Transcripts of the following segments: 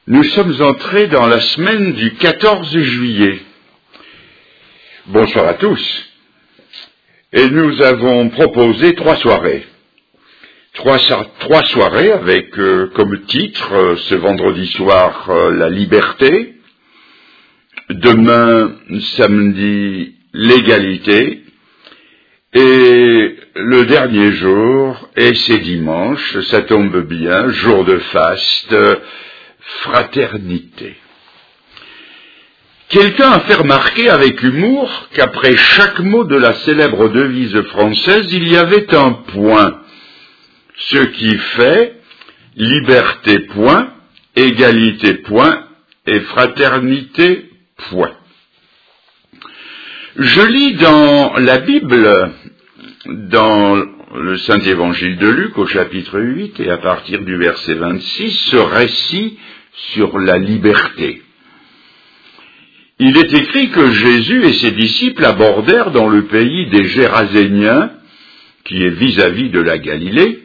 Nous sommes entrés dans la semaine du 14 juillet. Bonsoir à tous. Et nous avons proposé 3 soirées. Trois soirées avec comme titre ce vendredi soir la liberté, demain samedi l'égalité, et le dernier jour, et c'est dimanche, ça tombe bien, jour de faste, fraternité. Quelqu'un a fait remarquer avec humour qu'après chaque mot de la célèbre devise française, il y avait un point. Ce qui fait liberté point, égalité point et fraternité point. Je lis dans la Bible, dans le Saint-Évangile de Luc au chapitre 8 et à partir du verset 26, ce récit sur la liberté. Il est écrit que Jésus et ses disciples abordèrent dans le pays des Géraséniens, qui est vis-à-vis de la Galilée,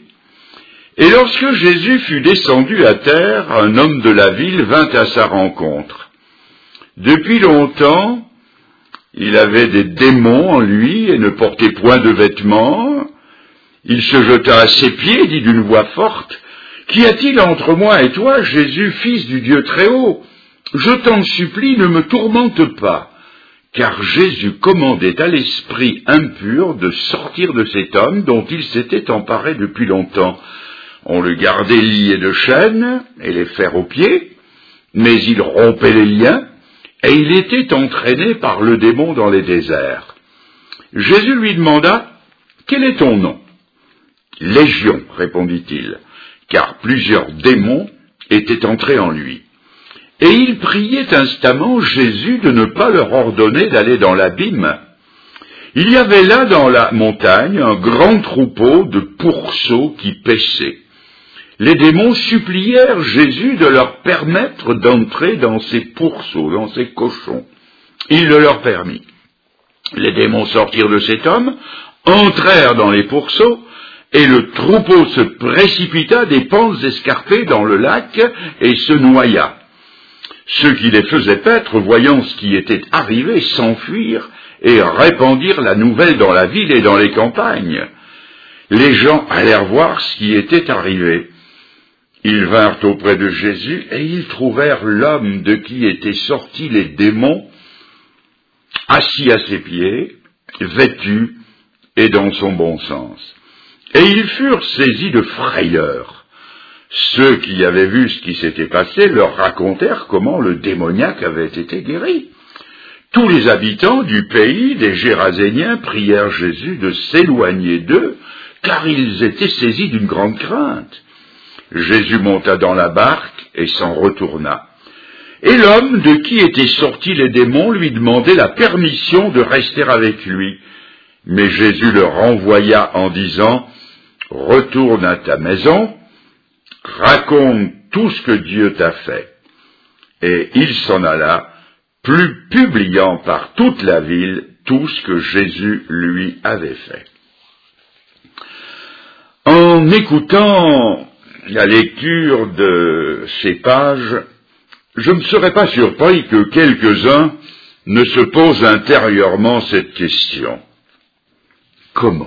et lorsque Jésus fut descendu à terre, un homme de la ville vint à sa rencontre. Depuis longtemps, il avait des démons en lui et ne portait point de vêtements. Il se jeta à ses pieds et dit d'une voix forte, « Qu'y a-t-il entre moi et toi, Jésus, fils du Dieu très haut ? Je t'en supplie, ne me tourmente pas. » Car Jésus commandait à l'esprit impur de sortir de cet homme dont il s'était emparé depuis longtemps. On le gardait lié de chaînes et les fers aux pieds, mais il rompait les liens, et il était entraîné par le démon dans les déserts. Jésus lui demanda, « Quel est ton nom ?» « Légion, répondit-il, car plusieurs démons étaient entrés en lui. Et il priait instamment Jésus de ne pas leur ordonner d'aller dans l'abîme. Il y avait là dans la montagne un grand troupeau de pourceaux qui paissaient. Les démons supplièrent Jésus de leur permettre d'entrer dans ces pourceaux, dans ces cochons. Il le leur permit. Les démons sortirent de cet homme, entrèrent dans les pourceaux, et le troupeau se précipita des pentes escarpées dans le lac et se noya. Ceux qui les faisaient paître, voyant ce qui était arrivé, s'enfuirent et répandirent la nouvelle dans la ville et dans les campagnes. Les gens allèrent voir ce qui était arrivé. Ils vinrent auprès de Jésus et ils trouvèrent l'homme de qui étaient sortis les démons, assis à ses pieds, vêtu et dans son bon sens. Et ils furent saisis de frayeur. Ceux qui avaient vu ce qui s'était passé leur racontèrent comment le démoniaque avait été guéri. Tous les habitants du pays des Géraséniens prièrent Jésus de s'éloigner d'eux, car ils étaient saisis d'une grande crainte. Jésus monta dans la barque et s'en retourna. Et l'homme de qui étaient sortis les démons lui demandait la permission de rester avec lui. Mais Jésus le renvoya en disant, « Retourne à ta maison, raconte tout ce que Dieu t'a fait. » Et il s'en alla, publiant par toute la ville tout ce que Jésus lui avait fait. En écoutant la lecture de ces pages, je ne serais pas surpris que quelques-uns ne se posent intérieurement cette question. Comment ?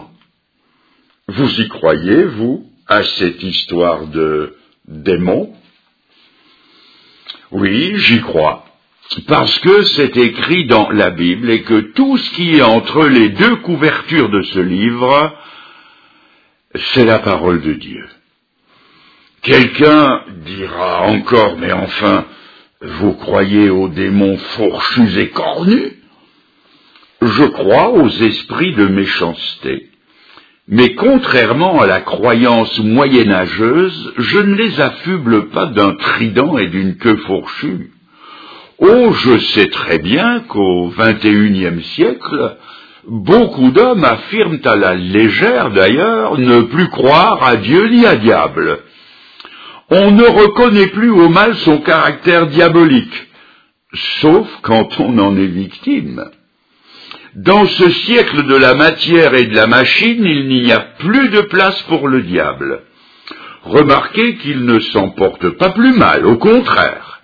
Vous y croyez, vous, à cette histoire de démons ? Oui, j'y crois, parce que c'est écrit dans la Bible et que tout ce qui est entre les deux couvertures de ce livre, c'est la parole de Dieu. Quelqu'un dira encore, mais enfin, vous croyez aux démons fourchus et cornus ? Je crois aux esprits de méchanceté. Mais contrairement à la croyance moyenâgeuse, je ne les affuble pas d'un trident et d'une queue fourchue. Oh, je sais très bien qu'au XXIe siècle, beaucoup d'hommes affirment à la légère d'ailleurs ne plus croire à Dieu ni à diable. On ne reconnaît plus au mal son caractère diabolique, sauf quand on en est victime. Dans ce siècle de la matière et de la machine, il n'y a plus de place pour le diable. Remarquez qu'il ne s'en porte pas plus mal, au contraire.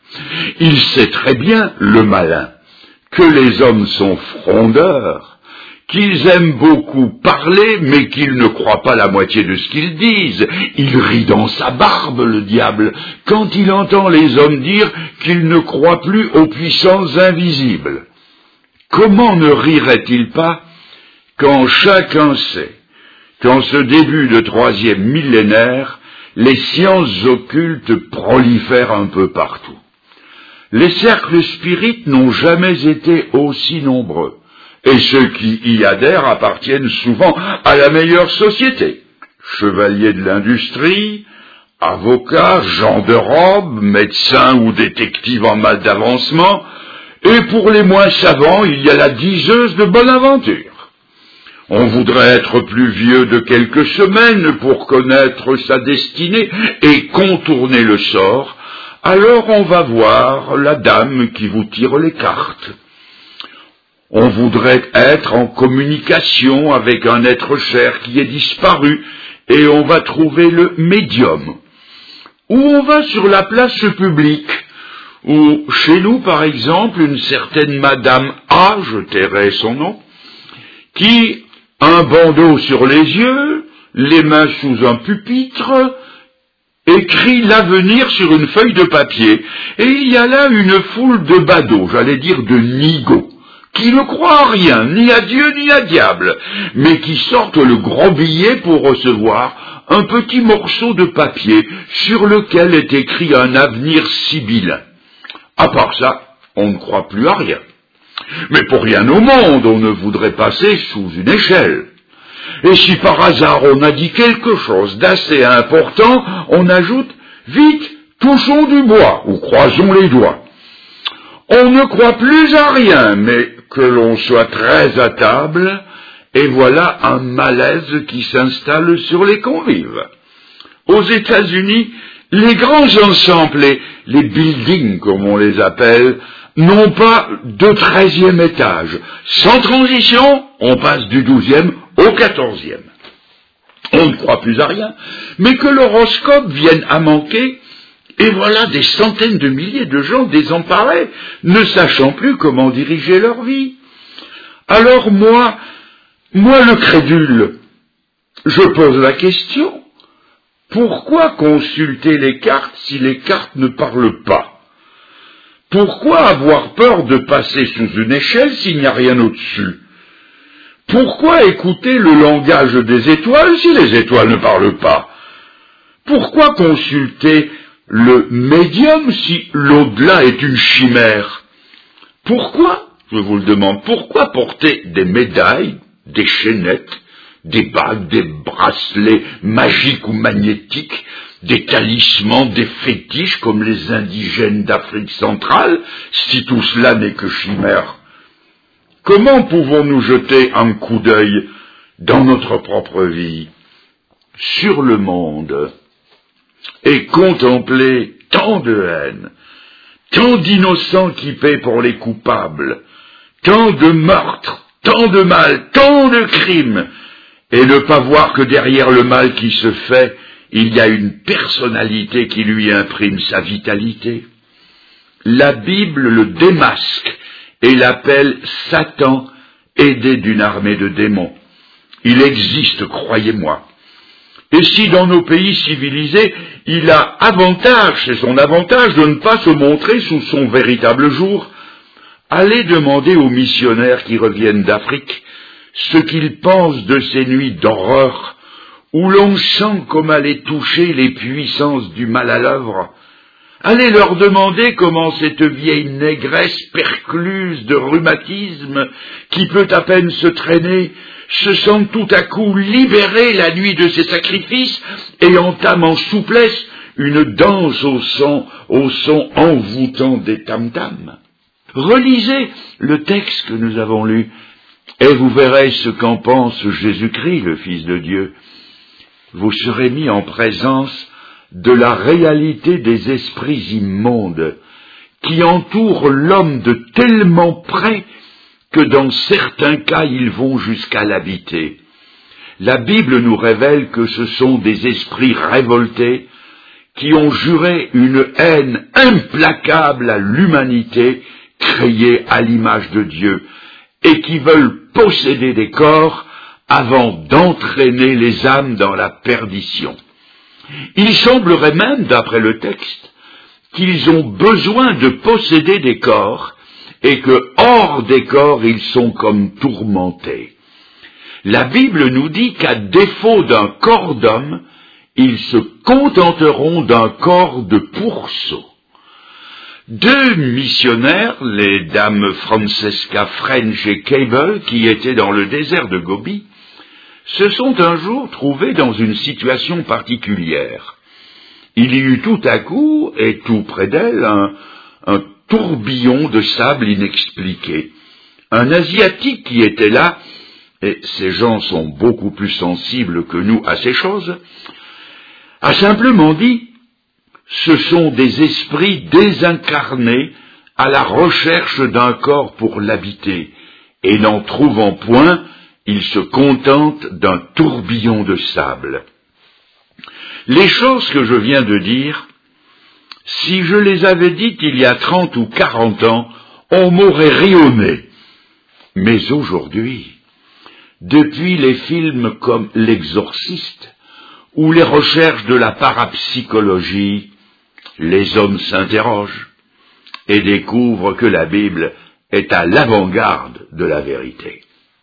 Il sait très bien, le malin, que les hommes sont frondeurs, qu'ils aiment beaucoup parler, mais qu'ils ne croient pas la moitié de ce qu'ils disent. Il rit dans sa barbe, le diable, quand il entend les hommes dire qu'ils ne croient plus aux puissances invisibles. Comment ne rirait-il pas quand chacun sait qu'en ce début de 3e millénaire, les sciences occultes prolifèrent un peu partout. Les cercles spirites n'ont jamais été aussi nombreux, et ceux qui y adhèrent appartiennent souvent à la meilleure société. Chevaliers de l'industrie, avocats, gens de robe, médecins ou détectives en mal d'avancement, et pour les moins savants, il y a la diseuse de bonne aventure. On voudrait être plus vieux de quelques semaines pour connaître sa destinée et contourner le sort, alors on va voir la dame qui vous tire les cartes. On voudrait être en communication avec un être cher qui est disparu, et on va trouver le médium. Ou on va sur la place publique, où chez nous par exemple une certaine Madame A, je tairai son nom, qui, un bandeau sur les yeux, les mains sous un pupitre, écrit l'avenir sur une feuille de papier, et il y a là une foule de badauds, j'allais dire de nigauds, qui ne croient à rien, ni à Dieu ni à diable, mais qui sortent le gros billet pour recevoir un petit morceau de papier sur lequel est écrit un avenir sibyllin. À part ça, on ne croit plus à rien. Mais pour rien au monde, on ne voudrait passer sous une échelle. Et si par hasard on a dit quelque chose d'assez important, on ajoute « Vite, touchons du bois » ou « croisons les doigts ». On ne croit plus à rien, mais que l'on soit très à table, et voilà un malaise qui s'installe sur les convives. Aux États-Unis, les grands ensembles, les buildings comme on les appelle, n'ont pas de 13e étage. Sans transition, on passe du 12e au 14e. On ne croit plus à rien, mais que l'horoscope vienne à manquer, et voilà des centaines de milliers de gens désemparés, ne sachant plus comment diriger leur vie. Alors moi le crédule, je pose la question, pourquoi consulter les cartes si les cartes ne parlent pas ? Pourquoi avoir peur de passer sous une échelle s'il n'y a rien au-dessus ? Pourquoi écouter le langage des étoiles si les étoiles ne parlent pas ? Pourquoi consulter le médium si l'au-delà est une chimère ? Pourquoi, je vous le demande, pourquoi porter des médailles, des chaînettes, des bagues, des bracelets magiques ou magnétiques, des talismans, des fétiches comme les indigènes d'Afrique centrale, si tout cela n'est que chimère? Comment pouvons-nous jeter un coup d'œil dans notre propre vie, sur le monde, et contempler tant de haine, tant d'innocents qui paient pour les coupables, tant de meurtres, tant de mal, tant de crimes, et ne pas voir que derrière le mal qui se fait, il y a une personnalité qui lui imprime sa vitalité? La Bible le démasque et l'appelle Satan, aidé d'une armée de démons. Il existe, croyez-moi. Et si dans nos pays civilisés, il a avantage, c'est son avantage de ne pas se montrer sous son véritable jour, allez demander aux missionnaires qui reviennent d'Afrique ce qu'ils pensent de ces nuits d'horreur où l'on sent comme aller toucher les puissances du mal à l'œuvre. Allez leur demander comment cette vieille négresse percluse de rhumatisme, qui peut à peine se traîner, se sent tout à coup libérée la nuit de ses sacrifices et entame en souplesse une danse au son envoûtant des tam-tams. Relisez le texte que nous avons lu, et vous verrez ce qu'en pense Jésus-Christ, le Fils de Dieu. Vous serez mis en présence de la réalité des esprits immondes qui entourent l'homme de tellement près que dans certains cas ils vont jusqu'à l'habiter. La Bible nous révèle que ce sont des esprits révoltés qui ont juré une haine implacable à l'humanité créée à l'image de Dieu et qui veulent posséder des corps avant d'entraîner les âmes dans la perdition. Il semblerait même, d'après le texte, qu'ils ont besoin de posséder des corps et que, hors des corps, ils sont comme tourmentés. La Bible nous dit qu'à défaut d'un corps d'homme, ils se contenteront d'un corps de pourceau. Deux missionnaires, les dames Francesca French et Cable, qui étaient dans le désert de Gobi, se sont un jour trouvés dans une situation particulière. Il y eut tout à coup, et tout près d'elles, un tourbillon de sable inexpliqué. Un Asiatique qui était là, et ces gens sont beaucoup plus sensibles que nous à ces choses, a simplement dit « Ce sont des esprits désincarnés à la recherche d'un corps pour l'habiter, et n'en trouvant point, ils se contentent d'un tourbillon de sable. » Les choses que je viens de dire, si je les avais dites il y a 30 ou 40 ans, on m'aurait ri au nez. Mais aujourd'hui, depuis les films comme L'Exorciste ou les recherches de la parapsychologie, les hommes s'interrogent et découvrent que la Bible est à l'avant-garde de la vérité.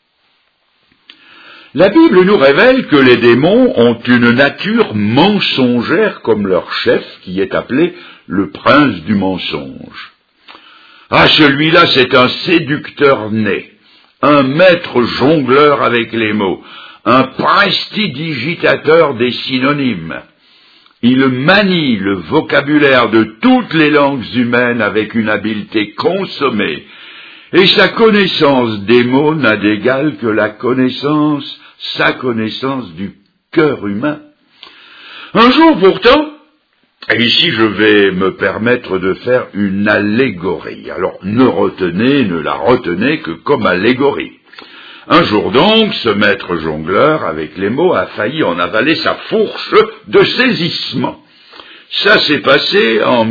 La Bible nous révèle que les démons ont une nature mensongère comme leur chef, qui est appelé le prince du mensonge. Ah, celui-là, c'est un séducteur né, un maître jongleur avec les mots, un prestidigitateur des synonymes. Il manie le vocabulaire de toutes les langues humaines avec une habileté consommée, et sa connaissance des mots n'a d'égal que sa connaissance du cœur humain. Un jour pourtant, et ici je vais me permettre de faire une allégorie. Alors ne la retenez que comme allégorie. Un jour donc, ce maître jongleur avec les mots a failli en avaler sa fourche de saisissement. Ça s'est passé en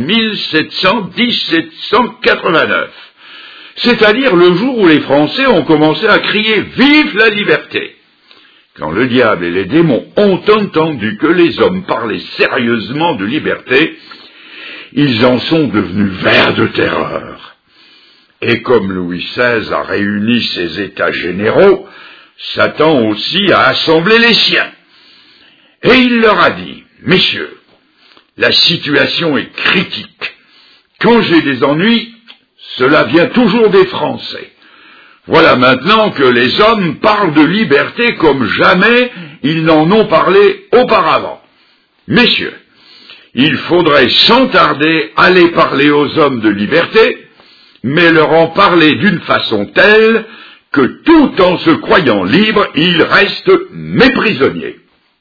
1789. C'est-à-dire le jour où les Français ont commencé à crier « Vive la liberté !» Quand le diable et les démons ont entendu que les hommes parlaient sérieusement de liberté, ils en sont devenus verts de terreur. Et comme Louis XVI a réuni ses États généraux, Satan aussi a assemblé les siens. Et il leur a dit « Messieurs, la situation est critique. Quand j'ai des ennuis, cela vient toujours des Français. Voilà maintenant que les hommes parlent de liberté comme jamais ils n'en ont parlé auparavant. Messieurs, il faudrait sans tarder aller parler aux hommes de liberté, mais leur en parler d'une façon telle que tout en se croyant libres, ils restent mes prisonniers. »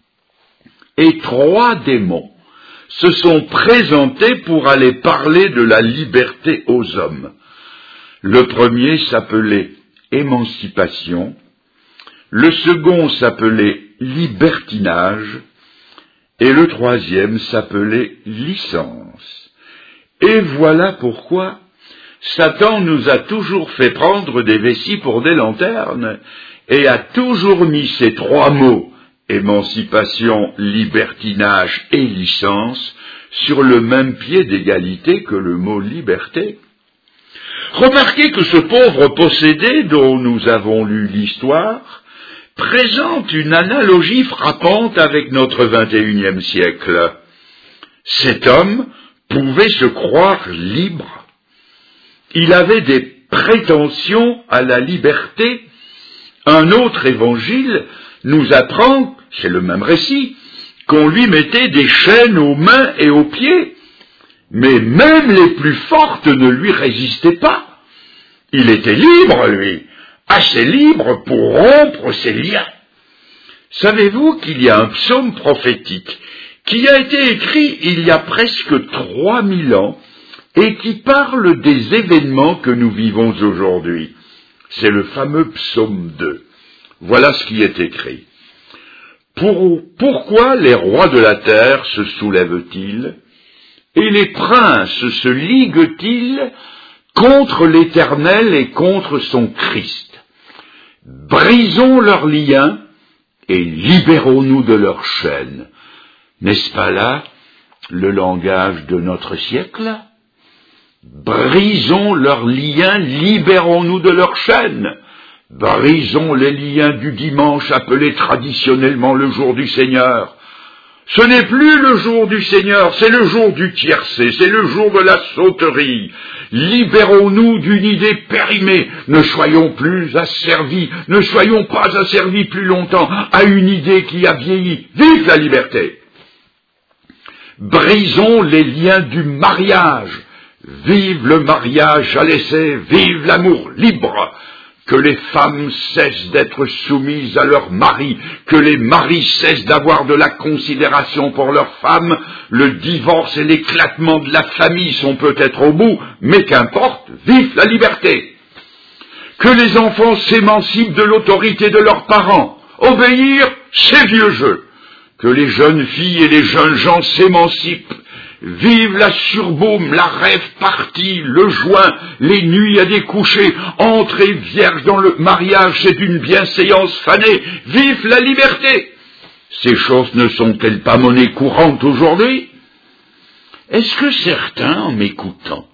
Et 3 démons se sont présentés pour aller parler de la liberté aux hommes. Le premier s'appelait émancipation, le second s'appelait libertinage, et le troisième s'appelait licence. Et voilà pourquoi Satan nous a toujours fait prendre des vessies pour des lanternes, et a toujours mis ces 3 mots, émancipation, libertinage et licence, sur le même pied d'égalité que le mot liberté. Remarquez que ce pauvre possédé dont nous avons lu l'histoire présente une analogie frappante avec notre 21e siècle. Cet homme pouvait se croire libre. Il avait des prétentions à la liberté. Un autre évangile nous apprend, c'est le même récit, qu'on lui mettait des chaînes aux mains et aux pieds. Mais même les plus fortes ne lui résistaient pas. Il était libre, lui, assez libre pour rompre ses liens. Savez-vous qu'il y a un psaume prophétique qui a été écrit il y a presque 3000 ans et qui parle des événements que nous vivons aujourd'hui? C'est le fameux psaume 2. Voilà ce qui est écrit. Pourquoi les rois de la terre se soulèvent-ils? et les princes se liguent-ils contre l'Éternel et contre son Christ? Brisons leurs liens et libérons-nous de leurs chaînes. N'est-ce pas là le langage de notre siècle? Brisons leurs liens, libérons-nous de leurs chaînes. Brisons les liens du dimanche appelé traditionnellement le jour du Seigneur. Ce n'est plus le jour du Seigneur, c'est le jour du tiercé, c'est le jour de la sauterie. Libérons-nous d'une idée périmée, ne soyons plus asservis, ne soyons pas asservis plus longtemps à une idée qui a vieilli. Vive la liberté! Brisons les liens du mariage. Vive le mariage à l'essai, vive l'amour libre. Que les femmes cessent d'être soumises à leurs maris, que les maris cessent d'avoir de la considération pour leurs femmes. Le divorce et l'éclatement de la famille sont peut-être au bout, mais qu'importe, vive la liberté. Que les enfants s'émancipent de l'autorité de leurs parents. Obéir, c'est vieux jeu. Que les jeunes filles et les jeunes gens s'émancipent. Vive la surbaume, la rêve partie, le joint, les nuits à découcher, entrer vierge dans le mariage, c'est une bienséance fanée. Vive la liberté! Ces choses ne sont-elles pas monnaie courante aujourd'hui? Est-ce que certains, en m'écoutant,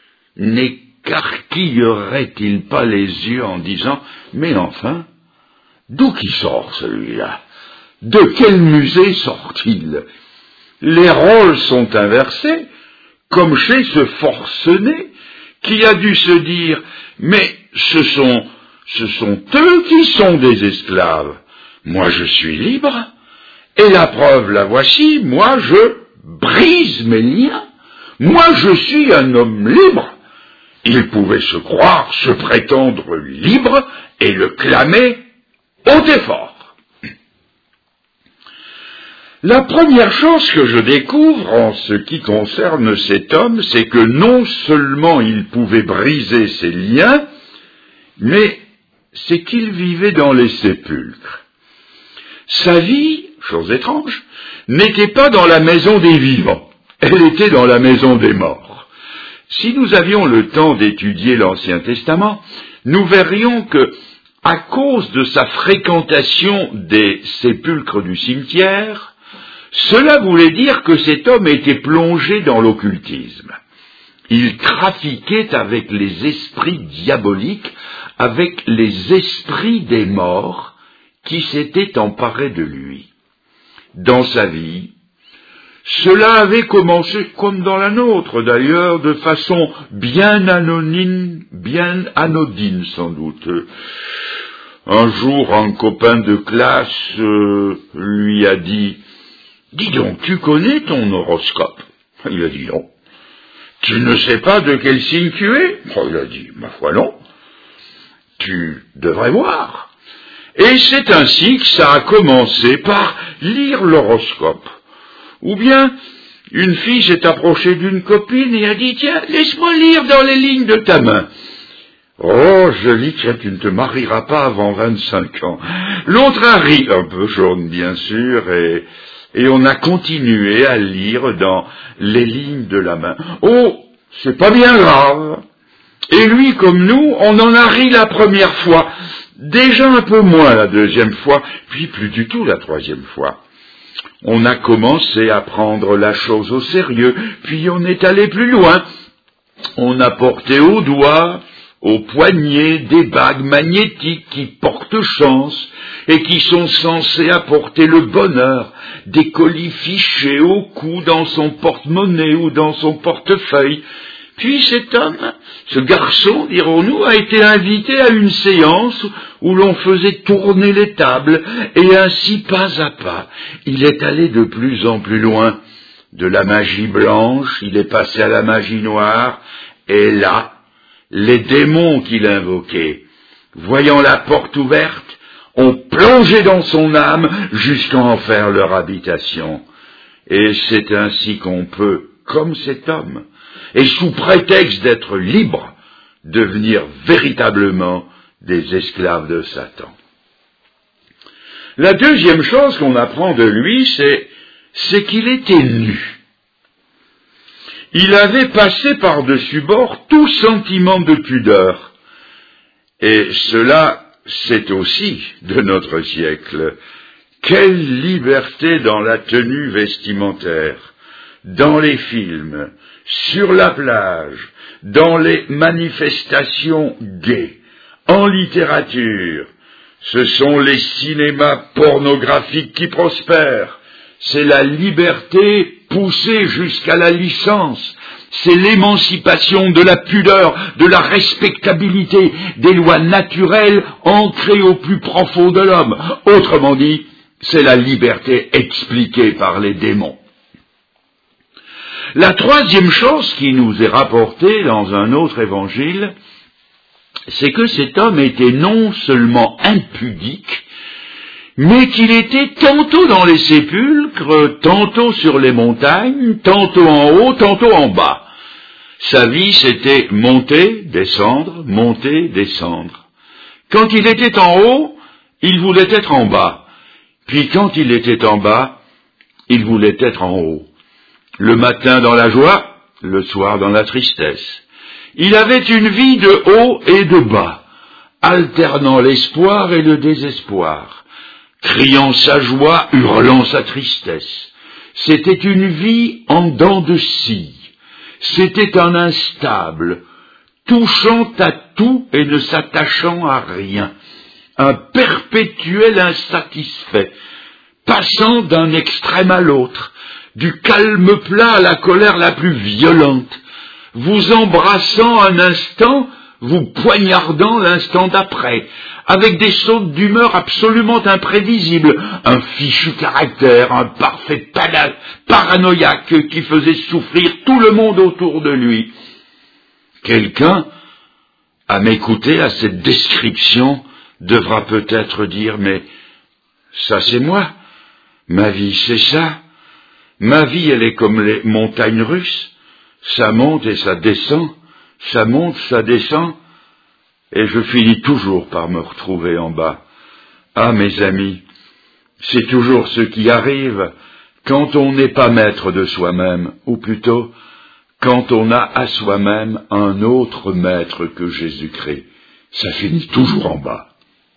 n'écarquilleraient-ils pas les yeux en disant « Mais enfin, d'où qui sort celui-là? De quel musée sort-il » Les rôles sont inversés, comme chez ce forcené qui a dû se dire « Mais ce sont eux qui sont des esclaves. Moi je suis libre, et la preuve la voici, moi je brise mes liens. Moi je suis un homme libre. » Il pouvait se croire, se prétendre libre et le clamer haut et fort. La première chose que je découvre en ce qui concerne cet homme, c'est que non seulement il pouvait briser ses liens, mais c'est qu'il vivait dans les sépulcres. Sa vie, chose étrange, n'était pas dans la maison des vivants, elle était dans la maison des morts. Si nous avions le temps d'étudier l'Ancien Testament, nous verrions que, à cause de sa fréquentation des sépulcres du cimetière, cela voulait dire que cet homme était plongé dans l'occultisme. Il trafiquait avec les esprits diaboliques, avec les esprits des morts qui s'étaient emparés de lui. Dans sa vie, cela avait commencé, comme dans la nôtre d'ailleurs, de façon bien anodine sans doute. Un jour, un copain de classe lui a dit « Dis donc, tu connais ton horoscope ?» Il a dit « Non. »« Tu ne sais pas de quel signe tu es ?» Il a dit « Ma foi non. »« Tu devrais voir. » Et c'est ainsi que ça a commencé par lire l'horoscope. Ou bien, une fille s'est approchée d'une copine et a dit « Tiens, laisse-moi lire dans les lignes de ta main. » Oh, je lis, tiens, tu ne te marieras pas avant 25 ans. L'autre a ri, un peu jaune bien sûr, et on a continué à lire dans les lignes de la main. Oh, c'est pas bien grave. Et lui, comme nous, on en a ri la première fois, déjà un peu moins la deuxième fois, puis plus du tout la troisième fois. On a commencé à prendre la chose au sérieux, puis on est allé plus loin. On a porté au doigt, au poignet, des bagues magnétiques qui portent chance et qui sont censées apporter le bonheur, des colis fichés au cou dans son porte-monnaie ou dans son portefeuille. Puis cet homme, ce garçon, dirons-nous, a été invité à une séance où l'on faisait tourner les tables, et ainsi, pas à pas, il est allé de plus en plus loin. De la magie blanche, il est passé à la magie noire, et là, les démons qu'il invoquait, voyant la porte ouverte, ont plongé dans son âme jusqu'à en faire leur habitation. Et c'est ainsi qu'on peut, comme cet homme, et sous prétexte d'être libre, devenir véritablement des esclaves de Satan. La deuxième chose qu'on apprend de lui, c'est qu'il était nu. Il avait passé par-dessus bord tout sentiment de pudeur. Et cela, c'est aussi de notre siècle. Quelle liberté dans la tenue vestimentaire, dans les films, sur la plage, dans les manifestations gays, en littérature. Ce sont les cinémas pornographiques qui prospèrent. C'est la liberté poussée jusqu'à la licence. C'est l'émancipation de la pudeur, de la respectabilité, des lois naturelles ancrées au plus profond de l'homme. Autrement dit, c'est la liberté expliquée par les démons. La troisième chose qui nous est rapportée dans un autre évangile, c'est que cet homme était non seulement impudique, mais qu'il était tantôt dans les sépulcres, tantôt sur les montagnes, tantôt en haut, tantôt en bas. Sa vie, c'était monter, descendre, monter, descendre. Quand il était en haut, il voulait être en bas. Puis quand il était en bas, il voulait être en haut. Le matin dans la joie, le soir dans la tristesse. Il avait une vie de haut et de bas, alternant l'espoir et le désespoir, criant sa joie, hurlant sa tristesse. C'était une vie en dents de scie. C'était un instable, touchant à tout et ne s'attachant à rien. Un perpétuel insatisfait, passant d'un extrême à l'autre, du calme plat à la colère la plus violente, vous embrassant un instant, vous poignardant l'instant d'après, avec des sautes d'humeur absolument imprévisibles, un fichu caractère, un parfait paranoïaque qui faisait souffrir tout le monde autour de lui. Quelqu'un, à m'écouter à cette description, devra peut-être dire, mais ça c'est moi, ma vie c'est ça, ma vie elle est comme les montagnes russes, ça monte et ça descend, ça monte, ça descend, et je finis toujours par me retrouver en bas. Ah, mes amis, c'est toujours ce qui arrive quand on n'est pas maître de soi-même, ou plutôt, quand on a à soi-même un autre maître que Jésus-Christ. Ça finit toujours en bas.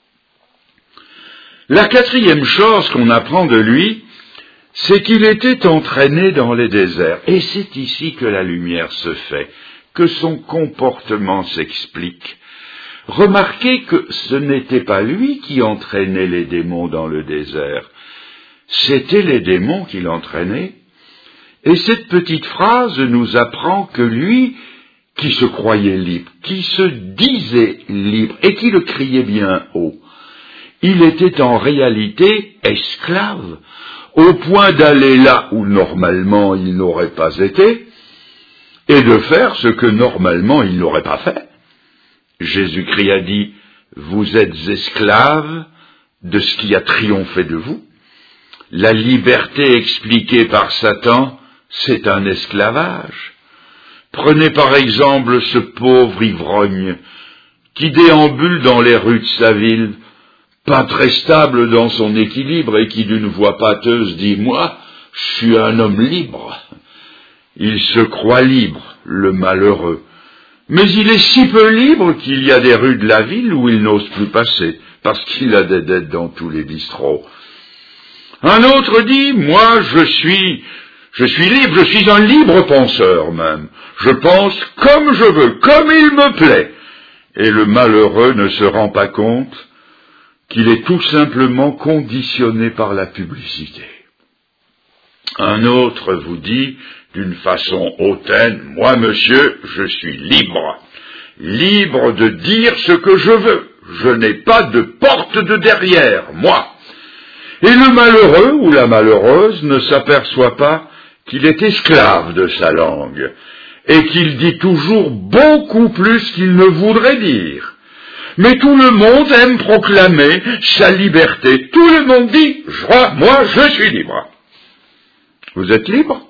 La quatrième chose qu'on apprend de lui, c'est qu'il était entraîné dans les déserts. Et c'est ici que la lumière se fait, que son comportement s'explique. Remarquez que ce n'était pas lui qui entraînait les démons dans le désert, c'était les démons qui l'entraînaient. Et cette petite phrase nous apprend que lui, qui se croyait libre, qui se disait libre et qui le criait bien haut, il était en réalité esclave, au point d'aller là où normalement il n'aurait pas été, et de faire ce que normalement il n'aurait pas fait. Jésus-Christ a dit, vous êtes esclaves de ce qui a triomphé de vous. La liberté expliquée par Satan, c'est un esclavage. Prenez par exemple ce pauvre ivrogne qui déambule dans les rues de sa ville, pas très stable dans son équilibre et qui d'une voix pâteuse dit « Moi, je suis un homme libre ». Il se croit libre, le malheureux. Mais il est si peu libre qu'il y a des rues de la ville où il n'ose plus passer, parce qu'il a des dettes dans tous les bistrots. Un autre dit, moi je suis libre, je suis un libre penseur même. Je pense comme je veux, comme il me plaît. Et le malheureux ne se rend pas compte qu'il est tout simplement conditionné par la publicité. Un autre vous dit, d'une façon hautaine, moi monsieur, je suis libre. Libre de dire ce que je veux. Je n'ai pas de porte de derrière, moi. Et le malheureux ou la malheureuse ne s'aperçoit pas qu'il est esclave de sa langue et qu'il dit toujours beaucoup plus qu'il ne voudrait dire. Mais tout le monde aime proclamer sa liberté. Tout le monde dit, moi je suis libre. Vous êtes libre?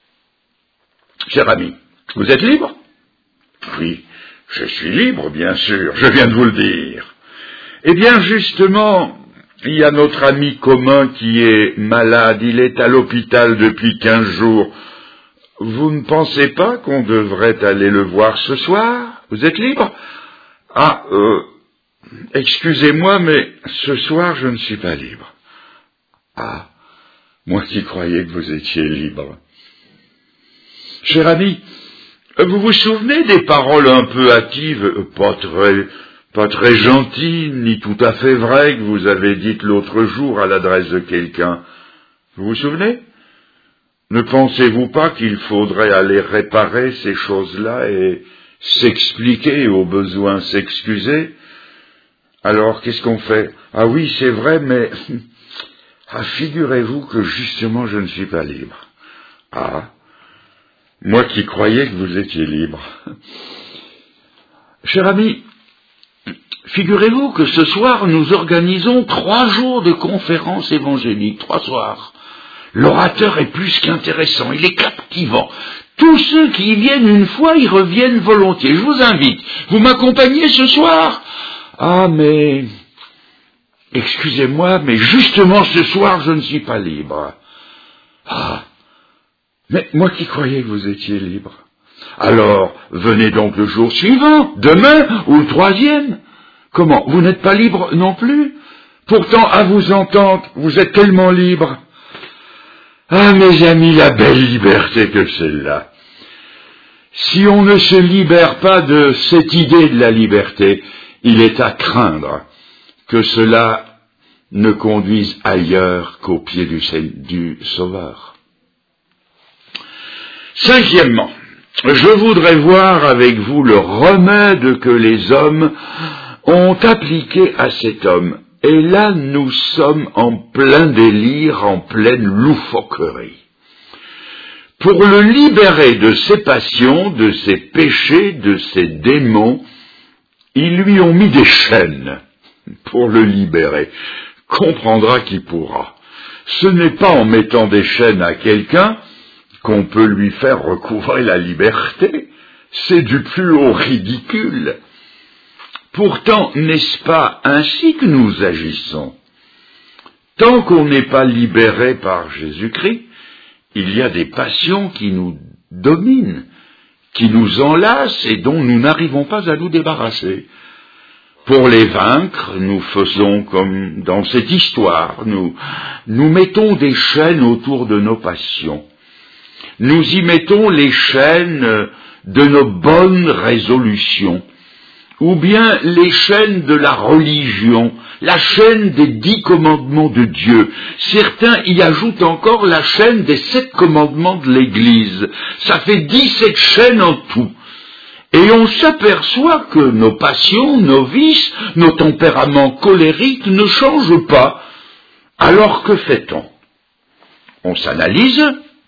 Cher ami, vous êtes libre? Oui, je suis libre, bien sûr, je viens de vous le dire. Eh bien, justement, il y a notre ami commun qui est malade, il est à l'hôpital depuis 15 jours. vous ne pensez pas qu'on devrait aller le voir ce soir? Vous êtes libre? Ah, excusez-moi, mais ce soir, je ne suis pas libre. Ah, moi qui croyais que vous étiez libre. Cher ami, vous vous souvenez des paroles un peu hâtives, pas très gentilles, ni tout à fait vraies, que vous avez dites l'autre jour à l'adresse de quelqu'un? Vous vous souvenez? Ne pensez-vous pas qu'il faudrait aller réparer ces choses-là et s'expliquer, au besoin s'excuser? Alors, qu'est-ce qu'on fait? Ah oui, c'est vrai, mais figurez-vous que justement je ne suis pas libre. Ah, moi qui croyais que vous étiez libre. Cher ami, figurez-vous que ce soir nous organisons 3 jours de conférence évangélique, 3 soirs. L'orateur est plus qu'intéressant, il est captivant. Tous ceux qui y viennent une fois, y reviennent volontiers. Je vous invite. Vous m'accompagnez ce soir? Ah, mais... excusez-moi, mais justement ce soir, je ne suis pas libre. Ah, mais moi qui croyais que vous étiez libre. Alors, venez donc le jour suivant, demain ou le 3e. Comment, vous n'êtes pas libre non plus? Pourtant, à vous entendre, vous êtes tellement libre. Ah, mes amis, la belle liberté que celle-là. Si on ne se libère pas de cette idée de la liberté, il est à craindre que cela ne conduise ailleurs qu'au pied du Sauveur. 5e, je voudrais voir avec vous le remède que les hommes ont appliqué à cet homme. Et là, nous sommes en plein délire, en pleine loufoquerie. Pour le libérer de ses passions, de ses péchés, de ses démons, ils lui ont mis des chaînes pour le libérer. Comprendra qui pourra. Ce n'est pas en mettant des chaînes à quelqu'un qu'on peut lui faire recouvrer la liberté. C'est du plus haut ridicule. Pourtant, n'est-ce pas ainsi que nous agissons? Tant qu'on n'est pas libéré par Jésus-Christ, il y a des passions qui nous dominent, qui nous enlacent et dont nous n'arrivons pas à nous débarrasser. Pour les vaincre, nous faisons comme dans cette histoire, nous mettons des chaînes autour de nos passions. Nous y mettons les chaînes de nos bonnes résolutions, ou bien les chaînes de la religion, la chaîne des 10 commandements de Dieu. Certains y ajoutent encore la chaîne des 7 commandements de l'Église. Ça fait 17 chaînes en tout. Et on s'aperçoit que nos passions, nos vices, nos tempéraments colériques ne changent pas. Alors que fait-on? On s'analyse,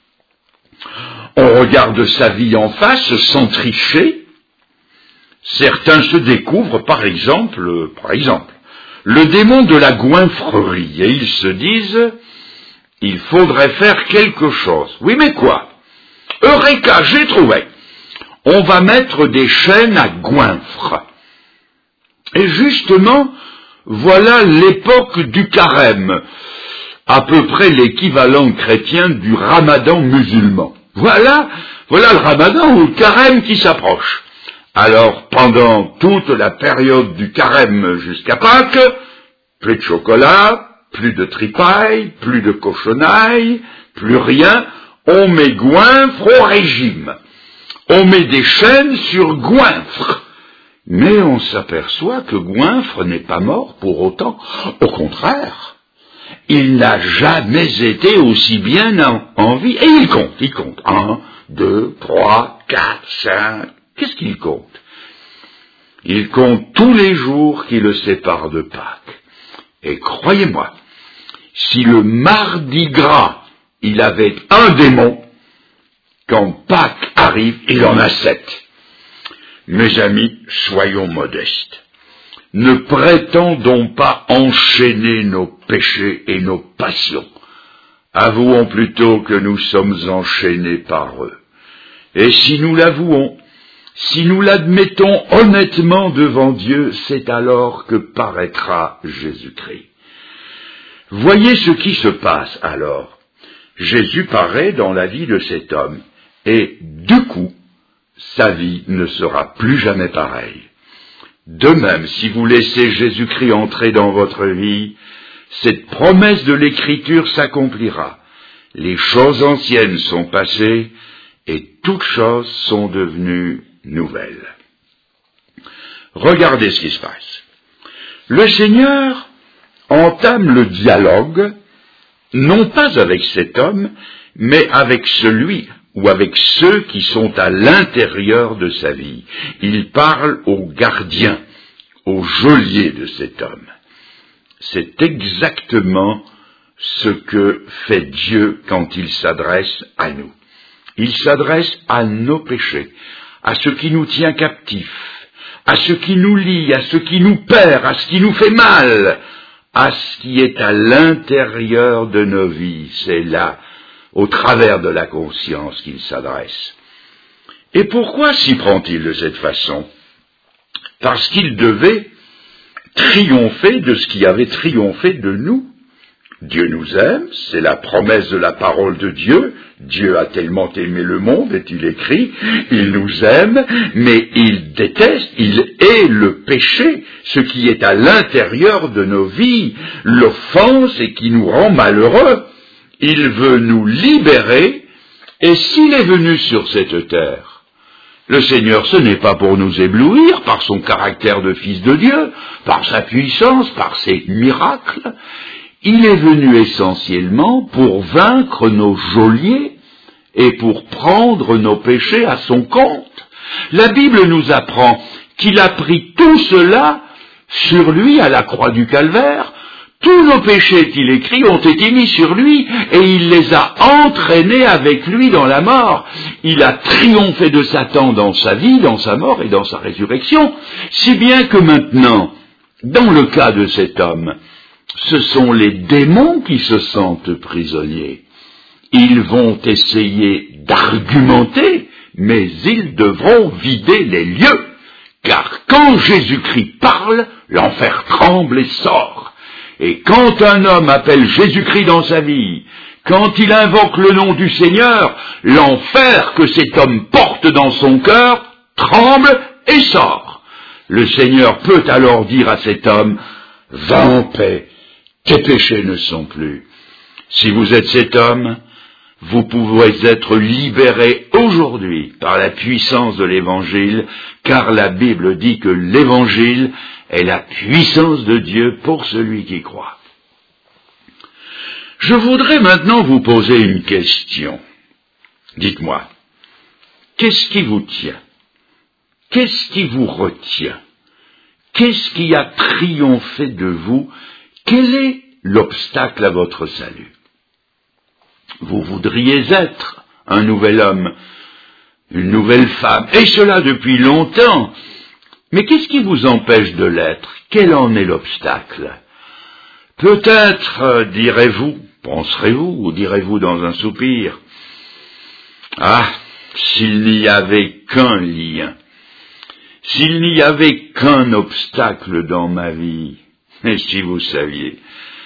on regarde sa vie en face sans tricher. Certains se découvrent, par exemple, le démon de la goinfrerie, et ils se disent, il faudrait faire quelque chose. Oui, mais quoi? Eureka, j'ai trouvé. On va mettre des chaînes à goinfre. Et justement, voilà l'époque du carême, à peu près l'équivalent chrétien du ramadan musulman. Voilà le ramadan ou le carême qui s'approche. Alors, pendant toute la période du carême jusqu'à Pâques, plus de chocolat, plus de tripaille, plus de cochonaille, plus rien, on met goinfre au régime. On met des chaînes sur goinfre. Mais on s'aperçoit que goinfre n'est pas mort pour autant. Au contraire, il n'a jamais été aussi bien en vie. Et il compte. 1, 2, 3, 4, 5... Qu'est-ce qu'il compte? Il compte tous les jours qui le séparent de Pâques. Et croyez-moi, si le mardi gras, il avait un démon, quand Pâques arrive, il en a 7. Mes amis, soyons modestes. Ne prétendons pas enchaîner nos péchés et nos passions. Avouons plutôt que nous sommes enchaînés par eux. Et si nous l'avouons, si nous l'admettons honnêtement devant Dieu, c'est alors que paraîtra Jésus-Christ. Voyez ce qui se passe alors. Jésus paraît dans la vie de cet homme, et du coup, sa vie ne sera plus jamais pareille. De même, si vous laissez Jésus-Christ entrer dans votre vie, cette promesse de l'Écriture s'accomplira. Les choses anciennes sont passées et toutes choses sont devenues nouvelles. Regardez ce qui se passe. Le Seigneur entame le dialogue, non pas avec cet homme, mais avec celui ou avec ceux qui sont à l'intérieur de sa vie. Il parle au gardien, au geôlier de cet homme. C'est exactement ce que fait Dieu quand il s'adresse à nous. Il s'adresse à nos péchés, à ce qui nous tient captifs, à ce qui nous lie, à ce qui nous perd, à ce qui nous fait mal, à ce qui est à l'intérieur de nos vies. C'est là, au travers de la conscience qu'il s'adresse. Et pourquoi s'y prend-il de cette façon? Parce qu'il devait triompher de ce qui avait triomphé de nous. Dieu nous aime, c'est la promesse de la parole de Dieu. Dieu a tellement aimé le monde, est-il écrit, il nous aime, mais il déteste, il hait le péché, ce qui est à l'intérieur de nos vies, l'offense et qui nous rend malheureux. Il veut nous libérer, et s'il est venu sur cette terre, le Seigneur, ce n'est pas pour nous éblouir par son caractère de Fils de Dieu, par sa puissance, par ses miracles. Il est venu essentiellement pour vaincre nos geôliers et pour prendre nos péchés à son compte. La Bible nous apprend qu'il a pris tout cela sur lui à la croix du Calvaire. Tous nos péchés, il écrit, ont été mis sur lui et il les a entraînés avec lui dans la mort. Il a triomphé de Satan dans sa vie, dans sa mort et dans sa résurrection, si bien que maintenant, dans le cas de cet homme, ce sont les démons qui se sentent prisonniers. Ils vont essayer d'argumenter, mais ils devront vider les lieux, car quand Jésus-Christ parle, l'enfer tremble et sort. Et quand un homme appelle Jésus-Christ dans sa vie, quand il invoque le nom du Seigneur, l'enfer que cet homme porte dans son cœur tremble et sort. Le Seigneur peut alors dire à cet homme, « Va en paix, tes péchés ne sont plus. » Si vous êtes cet homme, vous pouvez être libéré aujourd'hui par la puissance de l'Évangile, car la Bible dit que l'Évangile est la puissance de Dieu pour celui qui croit. Je voudrais maintenant vous poser une question. Dites-moi, qu'est-ce qui vous tient? Qu'est-ce qui vous retient? Qu'est-ce qui a triomphé de vous? Quel est l'obstacle à votre salut? Vous voudriez être un nouvel homme, une nouvelle femme, et cela depuis longtemps. Mais qu'est-ce qui vous empêche de l'être? Quel en est l'obstacle? Peut-être, direz-vous, penserez-vous, ou direz-vous dans un soupir, « Ah, s'il n'y avait qu'un lien, s'il n'y avait qu'un obstacle dans ma vie, et si vous saviez,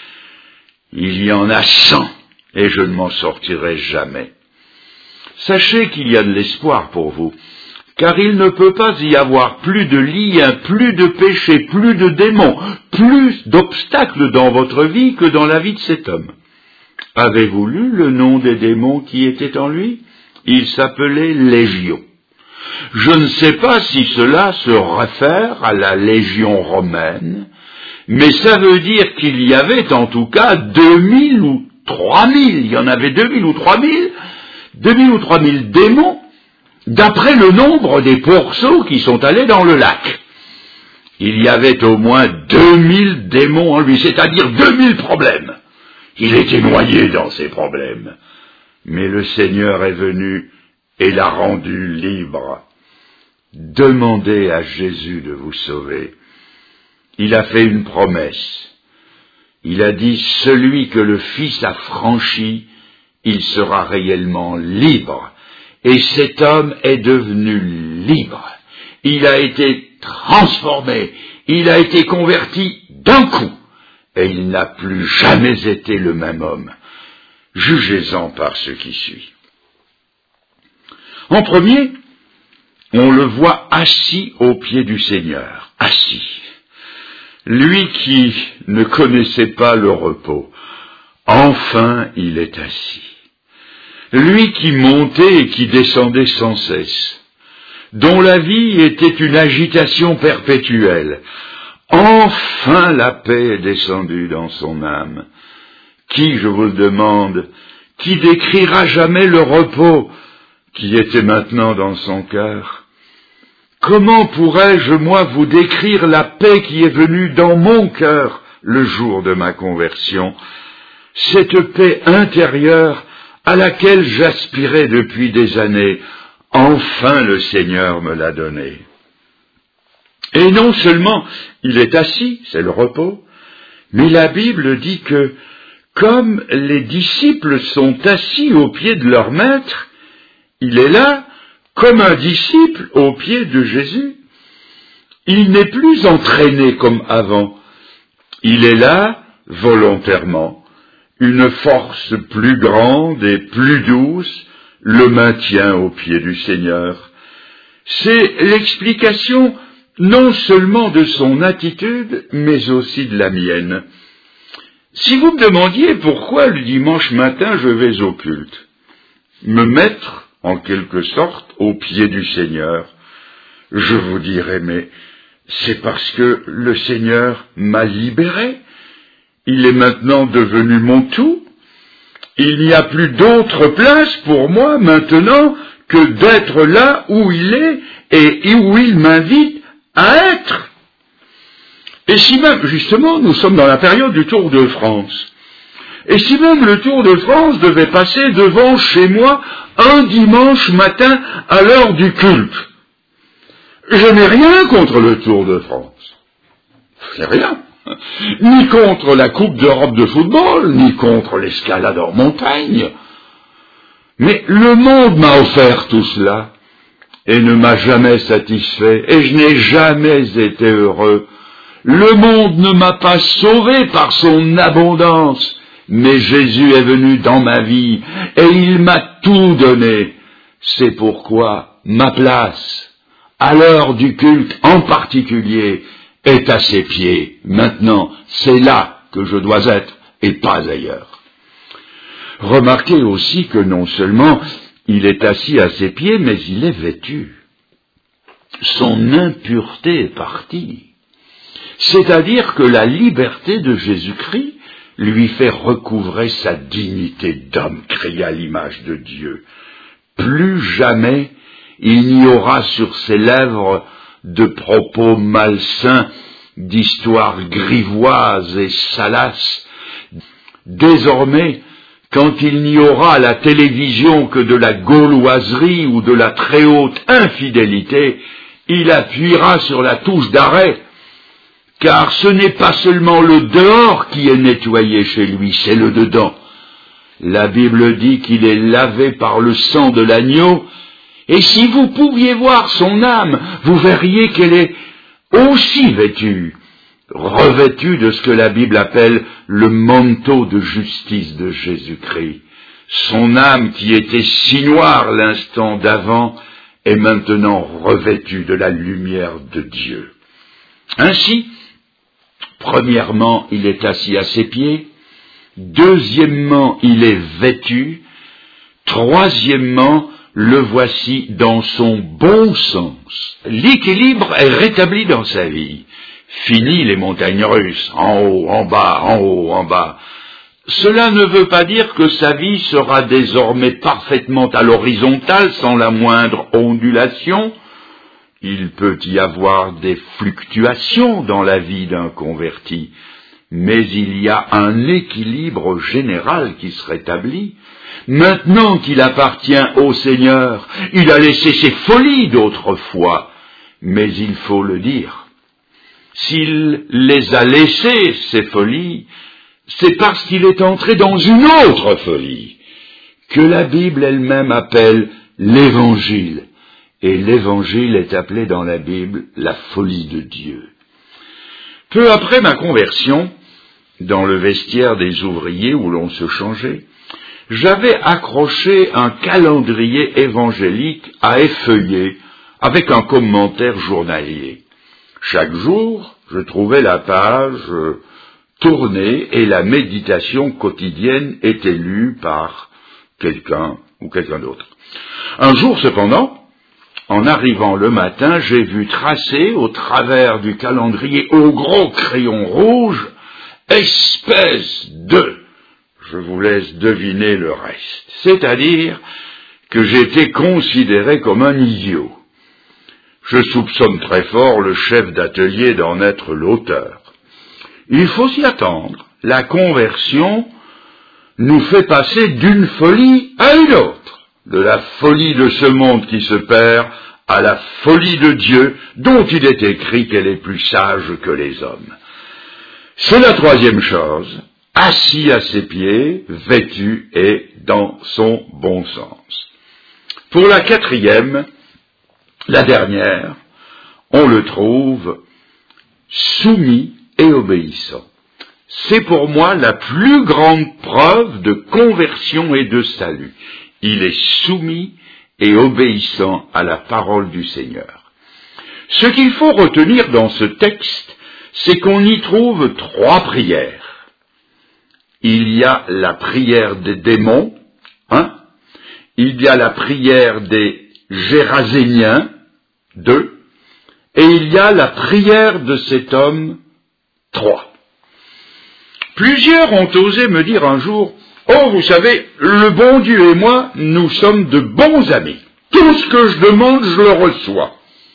il y en a 100, et je ne m'en sortirai jamais. » Sachez qu'il y a de l'espoir pour vous, car il ne peut pas y avoir plus de liens, plus de péchés, plus de démons, plus d'obstacles dans votre vie que dans la vie de cet homme. Avez-vous lu le nom des démons qui étaient en lui? Il s'appelait Légion. Je ne sais pas si cela se réfère à la Légion romaine, mais ça veut dire qu'il y avait en tout cas 2000 ou 3000, il y en avait 2000 ou 3000 démons, d'après le nombre des pourceaux qui sont allés dans le lac. Il y avait au moins 2000 démons en lui, c'est-à-dire 2000 problèmes. Il était noyé dans ces problèmes. Mais le Seigneur est venu et l'a rendu libre. Demandez à Jésus de vous sauver. Il a fait une promesse. Il a dit, celui que le Fils a franchi, il sera réellement libre. Et cet homme est devenu libre. Il a été transformé. Il a été converti d'un coup. Et il n'a plus jamais été le même homme. Jugez-en par ce qui suit. En premier, on le voit assis aux pieds du Seigneur, assis. Lui qui ne connaissait pas le repos, enfin il est assis. Lui qui montait et qui descendait sans cesse, dont la vie était une agitation perpétuelle, enfin la paix est descendue dans son âme. Qui, je vous le demande, qui décrira jamais le repos qui était maintenant dans son cœur? Comment pourrais-je, moi, vous décrire la paix qui est venue dans mon cœur le jour de ma conversion? Cette paix intérieure à laquelle j'aspirais depuis des années, enfin le Seigneur me l'a donnée. Et non seulement il est assis, c'est le repos, mais la Bible dit que, comme les disciples sont assis aux pieds de leur maître, il est là comme un disciple aux pieds de Jésus. Il n'est plus entraîné comme avant. Il est là volontairement. Une force plus grande et plus douce le maintient aux pieds du Seigneur. C'est l'explication non seulement de son attitude, mais aussi de la mienne. Si vous me demandiez pourquoi le dimanche matin je vais au culte, me mettre en quelque sorte aux pieds du Seigneur, je vous dirais, mais c'est parce que le Seigneur m'a libéré. Il est maintenant devenu mon tout. Il n'y a plus d'autre place pour moi maintenant que d'être là où il est et où il m'invite à être. Et si même, justement, nous sommes dans la période du Tour de France, et si même le Tour de France devait passer devant chez moi un dimanche matin à l'heure du culte, je n'ai rien contre le Tour de France. Je n'ai rien. Ni contre la Coupe d'Europe de football, ni contre l'escalade en montagne. Mais le monde m'a offert tout cela, et ne m'a jamais satisfait, et je n'ai jamais été heureux. Le monde ne m'a pas sauvé par son abondance, mais Jésus est venu dans ma vie, et il m'a tout donné. C'est pourquoi ma place, à l'heure du culte en particulier, est à ses pieds. Maintenant, c'est là que je dois être, et pas ailleurs. Remarquez aussi que non seulement il est assis à ses pieds, mais il est vêtu. Son impureté est partie. C'est-à-dire que la liberté de Jésus-Christ lui fait recouvrer sa dignité d'homme créé à l'image de Dieu. Plus jamais il n'y aura sur ses lèvres de propos malsains, d'histoires grivoises et salaces. Désormais, quand il n'y aura à la télévision que de la gauloiserie ou de la très haute infidélité, il appuiera sur la touche d'arrêt, car ce n'est pas seulement le dehors qui est nettoyé chez lui, c'est le dedans. La Bible dit qu'il est lavé par le sang de l'agneau, et si vous pouviez voir son âme, vous verriez qu'elle est aussi vêtue, revêtue de ce que la Bible appelle le manteau de justice de Jésus-Christ. Son âme qui était si noire l'instant d'avant est maintenant revêtue de la lumière de Dieu. Ainsi, premièrement, il est assis à ses pieds. Deuxièmement, il est vêtu. Troisièmement, le voici dans son bon sens. L'équilibre est rétabli dans sa vie. Fini les montagnes russes, en haut, en bas, en haut, en bas. Cela ne veut pas dire que sa vie sera désormais parfaitement à l'horizontale, sans la moindre ondulation. Il peut y avoir des fluctuations dans la vie d'un converti, mais il y a un équilibre général qui se rétablit. Maintenant qu'il appartient au Seigneur, il a laissé ses folies d'autrefois, mais il faut le dire. S'il les a laissées, ces folies, c'est parce qu'il est entré dans une autre folie, que la Bible elle-même appelle l'Évangile. Et l'Évangile est appelé dans la Bible la folie de Dieu. Peu après ma conversion, dans le vestiaire des ouvriers où l'on se changeait, j'avais accroché un calendrier évangélique à effeuiller avec un commentaire journalier. Chaque jour, je trouvais la page tournée et la méditation quotidienne était lue par quelqu'un ou quelqu'un d'autre. Un jour, cependant, en arrivant le matin, j'ai vu tracer au travers du calendrier au gros crayon rouge « Espèce de ». Je vous laisse deviner le reste. C'est-à-dire que j'étais considéré comme un idiot. Je soupçonne très fort le chef d'atelier d'en être l'auteur. Il faut s'y attendre. La conversion nous fait passer d'une folie à une autre, de la folie de ce monde qui se perd à la folie de Dieu, dont il est écrit qu'elle est plus sage que les hommes. C'est la troisième chose, assis à ses pieds, vêtu et dans son bon sens. Pour la quatrième, la dernière, on le trouve soumis et obéissant. C'est pour moi la plus grande preuve de conversion et de salut. Il est soumis et obéissant à la parole du Seigneur. Ce qu'il faut retenir dans ce texte, c'est qu'on y trouve trois prières. Il y a la prière des démons, il y a la prière des Géraséniens, 2, et il y a la prière de cet homme, 3. Plusieurs ont osé me dire un jour, « Oh, vous savez, le bon Dieu et moi, nous sommes de bons amis. Tout ce que je demande, je le reçois. »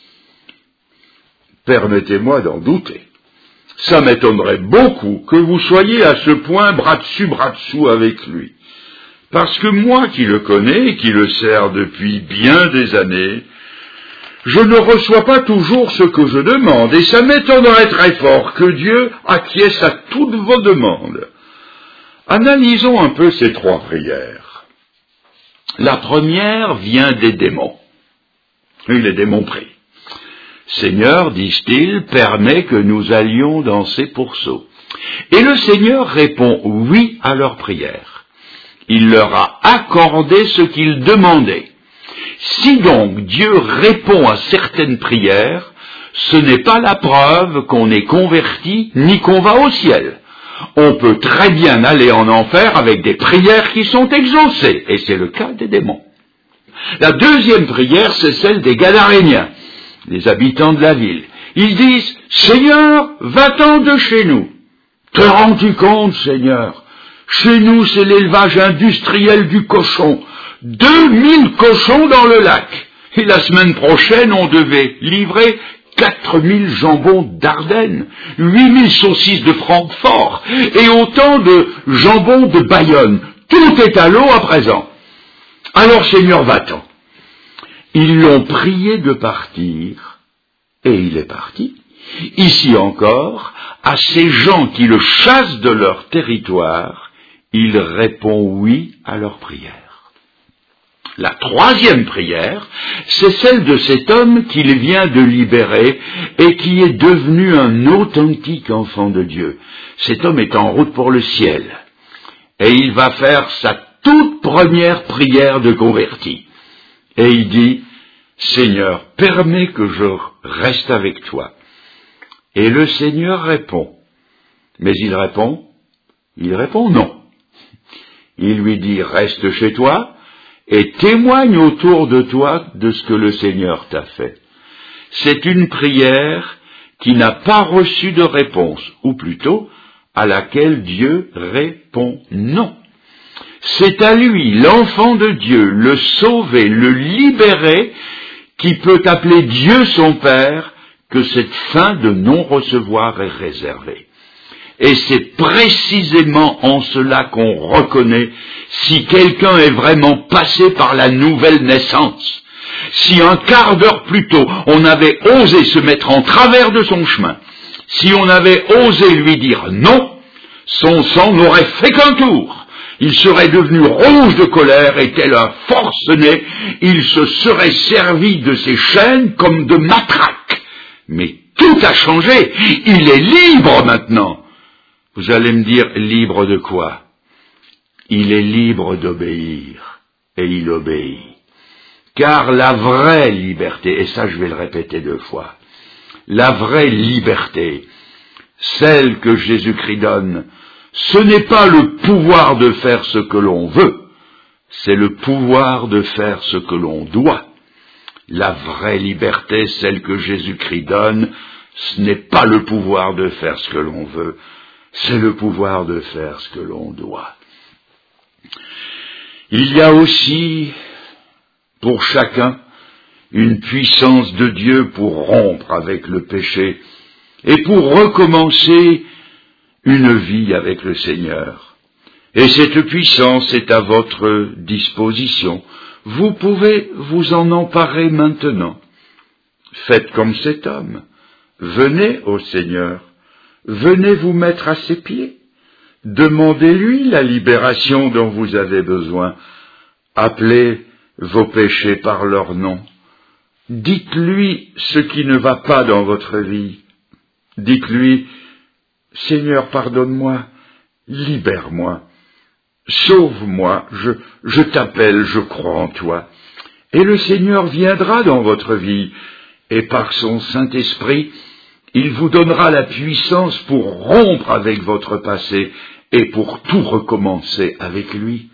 Permettez-moi d'en douter. Ça m'étonnerait beaucoup que vous soyez à ce point bras dessus, bras dessous avec lui. Parce que moi qui le connais et qui le sers depuis bien des années, je ne reçois pas toujours ce que je demande, et ça m'étonnerait très fort que Dieu acquiesce à toutes vos demandes. Analysons un peu ces trois prières. La première vient des démons. Oui, les démons prient. Seigneur, disent-ils, permets que nous allions dans ces pourceaux. Et le Seigneur répond oui à leur prière. Il leur a accordé ce qu'ils demandaient. Si donc Dieu répond à certaines prières, ce n'est pas la preuve qu'on est converti ni qu'on va au ciel. On peut très bien aller en enfer avec des prières qui sont exaucées, et c'est le cas des démons. La deuxième prière, c'est celle des Gadaréniens, les habitants de la ville. Ils disent « Seigneur, va-t'en de chez nous ». Te rends-tu compte, Seigneur? Chez nous, c'est l'élevage industriel du cochon. 2000 cochons dans le lac. Et la semaine prochaine, on devait livrer 4000 jambons d'Ardenne, 8000 saucisses de Francfort et autant de jambons de Bayonne. Tout est à l'eau à présent. Alors, Seigneur, va-t'en. Ils l'ont prié de partir, et il est parti. Ici encore, à ces gens qui le chassent de leur territoire, il répond oui à leur prière. La troisième prière, c'est celle de cet homme qu'il vient de libérer et qui est devenu un authentique enfant de Dieu. Cet homme est en route pour le ciel et il va faire sa toute première prière de converti. Et il dit, Seigneur, permets que je reste avec toi. Et le Seigneur répond. Mais il répond non. Il lui dit, reste chez toi et témoigne autour de toi de ce que le Seigneur t'a fait. C'est une prière qui n'a pas reçu de réponse, ou plutôt à laquelle Dieu répond non. C'est à lui, l'enfant de Dieu, le sauvé, le libéré, qui peut appeler Dieu son Père, que cette fin de non-recevoir est réservée. Et c'est précisément en cela qu'on reconnaît si quelqu'un est vraiment passé par la nouvelle naissance. Si un quart d'heure plus tôt, on avait osé se mettre en travers de son chemin, si on avait osé lui dire non, son sang n'aurait fait qu'un tour. Il serait devenu rouge de colère et tel un forcené, il se serait servi de ses chaînes comme de matraques. Mais tout a changé, il est libre maintenant. Vous allez me dire, libre de quoi? il est libre d'obéir, et il obéit. Car la vraie liberté, et ça je vais le répéter 2 fois, la vraie liberté, celle que Jésus-Christ donne, ce n'est pas le pouvoir de faire ce que l'on veut, c'est le pouvoir de faire ce que l'on doit. La vraie liberté, celle que Jésus-Christ donne, ce n'est pas le pouvoir de faire ce que l'on veut, c'est le pouvoir de faire ce que l'on doit. Il y a aussi, pour chacun, une puissance de Dieu pour rompre avec le péché et pour recommencer une vie avec le Seigneur. Et cette puissance est à votre disposition. Vous pouvez vous en emparer maintenant. Faites comme cet homme. Venez au Seigneur. Venez vous mettre à ses pieds. Demandez-lui la libération dont vous avez besoin. Appelez vos péchés par leur nom. Dites-lui ce qui ne va pas dans votre vie. Dites-lui, Seigneur, pardonne-moi, libère-moi, sauve-moi, je t'appelle, je crois en toi. Et le Seigneur viendra dans votre vie, et par son Saint-Esprit, il vous donnera la puissance pour rompre avec votre passé et pour tout recommencer avec lui.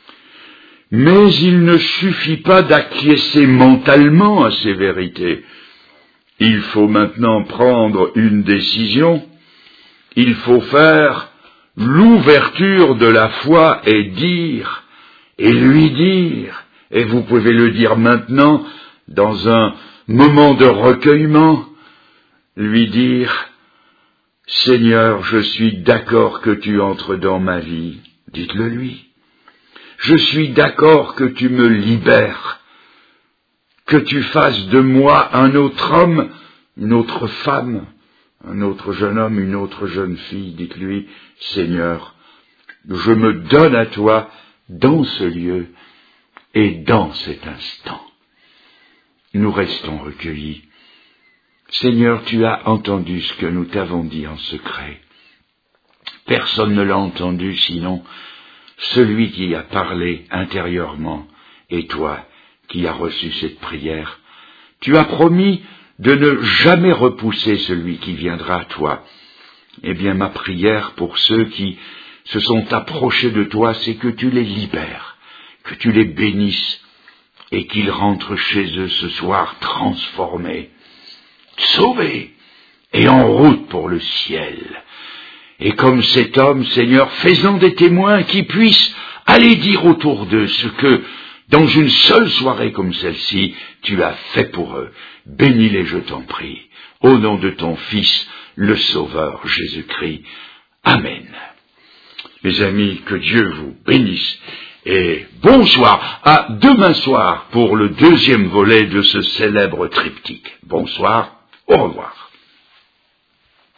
Mais il ne suffit pas d'acquiescer mentalement à ces vérités. Il faut maintenant prendre une décision. Il faut faire l'ouverture de la foi et dire, et lui dire, et vous pouvez le dire maintenant, dans un moment de recueillement, lui dire, Seigneur, je suis d'accord que tu entres dans ma vie. Dites-le lui. Je suis d'accord que tu me libères, que tu fasses de moi un autre homme, une autre femme, un autre jeune homme, une autre jeune fille. Dites-lui, Seigneur, je me donne à toi dans ce lieu et dans cet instant. Nous restons recueillis. Seigneur, tu as entendu ce que nous t'avons dit en secret. Personne ne l'a entendu sinon celui qui a parlé intérieurement et toi qui as reçu cette prière. Tu as promis de ne jamais repousser celui qui viendra à toi. Eh bien, ma prière pour ceux qui se sont approchés de toi, c'est que tu les libères, que tu les bénisses et qu'ils rentrent chez eux ce soir transformés, sauvés et en route pour le ciel. Et comme cet homme, Seigneur, fais-en des témoins qui puissent aller dire autour d'eux ce que, dans une seule soirée comme celle-ci, tu as fait pour eux. Bénis-les, je t'en prie, au nom de ton Fils, le Sauveur Jésus-Christ. Amen. Mes amis, que Dieu vous bénisse. Et bonsoir, à demain soir pour le 2e volet de ce célèbre triptyque. Bonsoir, au revoir.